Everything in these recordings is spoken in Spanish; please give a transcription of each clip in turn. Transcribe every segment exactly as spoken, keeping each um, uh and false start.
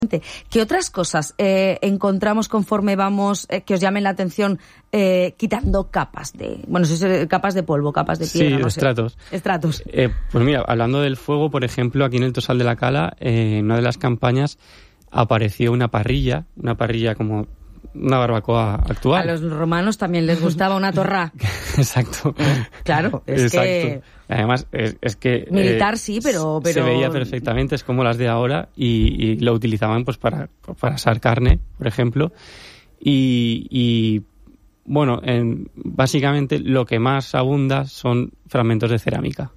¿Qué otras cosas eh, encontramos conforme vamos, eh, que os llamen la atención, eh, quitando capas de, bueno, si es capas de polvo, capas de piedra, sí, no estratos. sé. Estratos. Eh, pues mira, hablando del fuego, por ejemplo, aquí en el Tosal de la Cala, eh, en una de las campañas apareció una parrilla, una parrilla como una barbacoa actual. A los romanos también les gustaba una torra. Exacto. Claro, es Exacto. que... Además, es, es que... Militar eh, sí, pero, pero... Se veía perfectamente, es como las de ahora, y, y lo utilizaban pues para, para asar carne, por ejemplo. Y, y bueno, en, básicamente lo que más abunda son fragmentos de cerámica.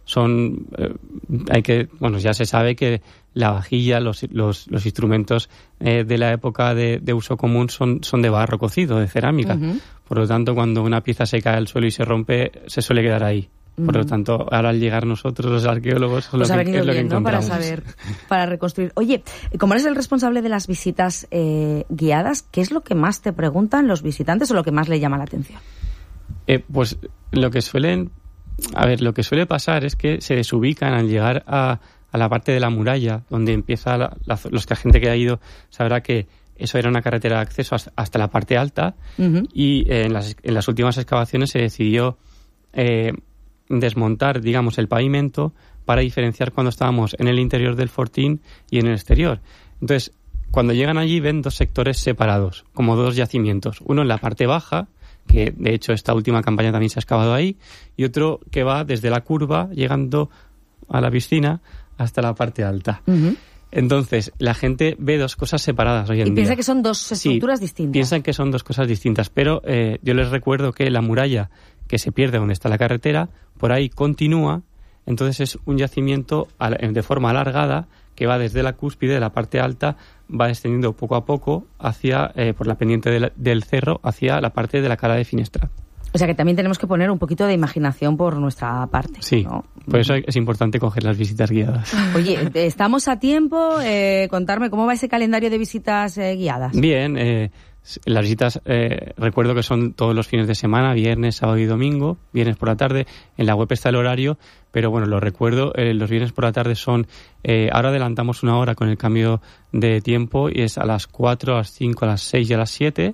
Son, eh, hay que, bueno, ya se sabe que la vajilla, los, los, los instrumentos eh, de la época de, de uso común son, son de barro cocido, de cerámica. Uh-huh. Por lo tanto, cuando una pieza se cae al suelo y se rompe, se suele quedar ahí. Por lo tanto, ahora al llegar nosotros, los arqueólogos, pues lo ha que, venido es lo bien, que ¿no? encontramos. Para saber, para reconstruir. Oye, como eres el responsable de las visitas eh, guiadas, ¿qué es lo que más te preguntan los visitantes o lo que más le llama la atención? Eh, pues lo que suelen, a ver, lo que suele pasar es que se desubican al llegar a, a la parte de la muralla, donde empieza la, la, los que la gente que ha ido sabrá que eso era una carretera de acceso hasta, hasta la parte alta. Uh-huh. Y eh, en, las, en las últimas excavaciones se decidió eh, desmontar, digamos, el pavimento para diferenciar cuando estábamos en el interior del fortín y en el exterior. Entonces, cuando llegan allí ven dos sectores separados, como dos yacimientos. Uno en la parte baja, que de hecho esta última campaña también se ha excavado ahí, y otro que va desde la curva, llegando a la piscina, hasta la parte alta. Uh-huh. Entonces, la gente ve dos cosas separadas hoy en día. Y piensa que son dos estructuras sí, distintas. Piensan que son dos cosas distintas, pero eh, yo les recuerdo que la muralla que se pierde donde está la carretera, por ahí continúa, entonces es un yacimiento de forma alargada que va desde la cúspide de la parte alta, va descendiendo poco a poco hacia eh, por la pendiente del, del cerro hacia la parte de la Cala de Finestrat. O sea que también tenemos que poner un poquito de imaginación por nuestra parte. Sí, ¿no? Por eso es importante coger las visitas guiadas. Oye, estamos a tiempo. Eh, contarme, ¿cómo va ese calendario de visitas eh, guiadas? Bien, eh, las visitas, eh, recuerdo que son todos los fines de semana, viernes, sábado y domingo, viernes por la tarde. En la web está el horario, pero bueno, lo recuerdo, eh, los viernes por la tarde son, eh, ahora adelantamos una hora con el cambio de tiempo y es a las cuatro, a las cinco, a las seis y a las siete.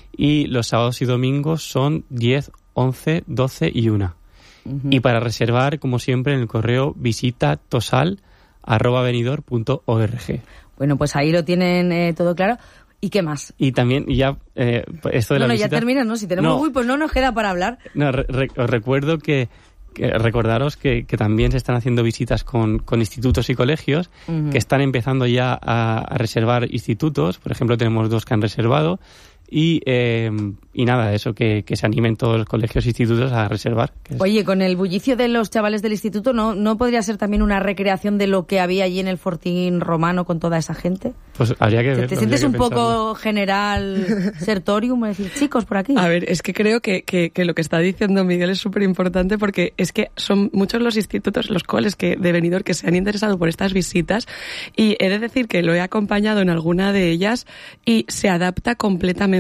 Y los sábados y domingos son diez, once, doce y una. Uh-huh. Y para reservar, como siempre, en el correo visita tosal arroba benidorm punto org. Bueno, pues ahí lo tienen eh, todo claro. ¿Y qué más? Y también, y ya, eh, esto de no, la no, visita... ya terminas, ¿no? Si tenemos... No, uy, pues no nos queda para hablar. No, re, re, os recuerdo que, que recordaros que, que también se están haciendo visitas con, con institutos y colegios, uh-huh. que están empezando ya a, a reservar institutos. Por ejemplo, tenemos dos que han reservado. Y, eh, y nada, eso, que, que se animen todos los colegios e institutos a reservar. Que es... Oye, con el bullicio de los chavales del instituto, ¿no no podría ser también una recreación de lo que había allí en el fortín romano con toda esa gente? Pues habría que verlo. ¿Te sientes un poco general Sertorium? Es decir, chicos, por aquí. A ver, es que creo que, que, que lo que está diciendo Miguel es súper importante porque es que son muchos los institutos, los coles que, de Benidorm que se han interesado por estas visitas y he de decir que lo he acompañado en alguna de ellas y se adapta completamente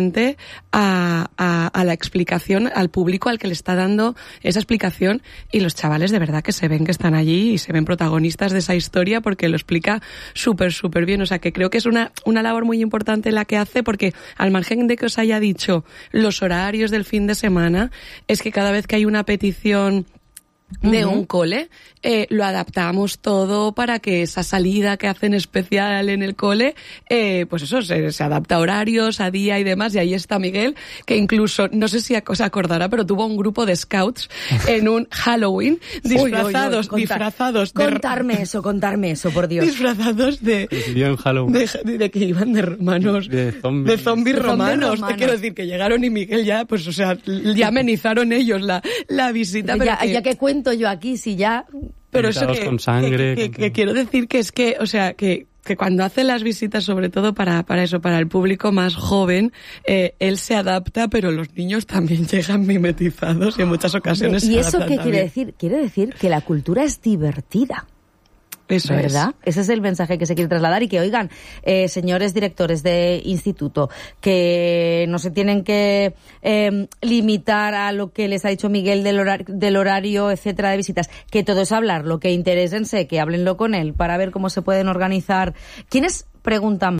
A, a, a la explicación, al público al que le está dando esa explicación y los chavales de verdad que se ven que están allí y se ven protagonistas de esa historia porque lo explica súper, súper bien. O sea que creo que es una, una labor muy importante la que hace porque al margen de que os haya dicho los horarios del fin de semana, es que cada vez que hay una petición de uh-huh. un cole, eh, lo adaptamos todo para que esa salida que hacen especial en el cole, eh, pues eso, se, se adapta a horarios, a día y demás, y ahí está Miguel, que incluso, no sé si se acordará, pero tuvo un grupo de scouts en un Halloween, disfrazados, uy, uy, uy, contar, disfrazados de... Contarme eso, contarme eso, por Dios. Disfrazados de... En Halloween. De, de que iban de romanos, de zombies, de zombies de romanos. romanos. Te quiero decir que llegaron y Miguel ya, pues o sea, ya amenizaron ellos la, la visita. Pero pero ya, que... ya que cuento yo aquí, si ya... Pero eso que, con sangre, que, que, que quiero decir que es que, o sea, que, que cuando hace las visitas, sobre todo para, para eso, para el público más joven, eh, él se adapta, pero los niños también llegan mimetizados y en muchas ocasiones ¿Y se eso qué también. quiere decir? Quiere decir que la cultura es divertida. Eso ¿verdad? es. Ese es el mensaje que se quiere trasladar y que, oigan, eh, señores directores de instituto, que no se tienen que eh, limitar a lo que les ha dicho Miguel del horario, del horario, etcétera, de visitas, que todo es hablar, lo que interésense, que háblenlo con él para ver cómo se pueden organizar. ¿Quiénes preguntan